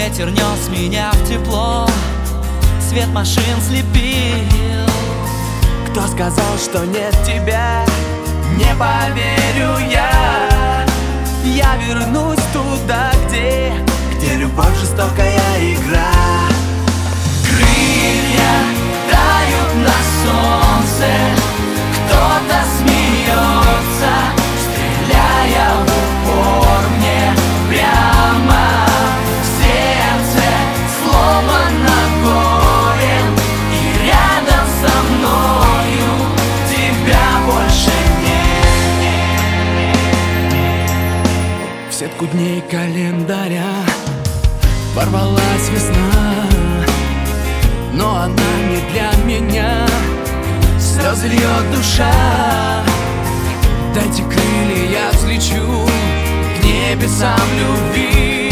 Ветер нес меня в тепло, свет машин слепил. Кто сказал, что нет тебя? Не поверю я. Я вернусь туда, где любовь жестокая игра. Крылья тают на солнце, кто-то смеется, стреляя в упор мне прямо в сердце, сломано горем, и рядом со мною тебя больше нет. В сетку дней календаря ворвалась весна, но она не для меня. Слезы льет душа. Дайте крылья, я взлечу к небесам любви.